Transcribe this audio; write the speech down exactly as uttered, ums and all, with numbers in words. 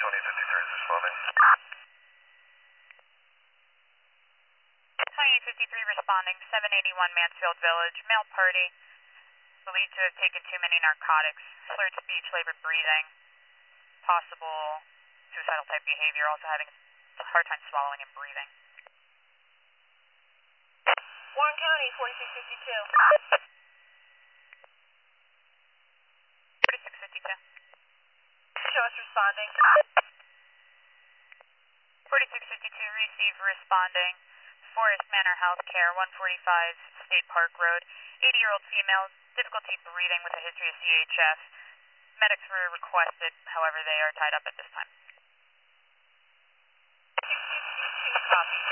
twenty fifty-three is responding. twenty fifty-three responding, seven eighty-one Mansfield Village, male party, believed to have taken too many narcotics, slurred speech, labored breathing, possible suicidal type behavior, also having a hard time swallowing and breathing. Warren County, forty-six fifty-two. forty-six fifty-two. Show us responding. forty-six fifty-two, receive responding, Forest Manor Healthcare, one forty-five State Park Road, eighty-year-old female, difficulty breathing with a history of C H F. Medics were requested, however, they are tied up at this time. six fifty-two, copy.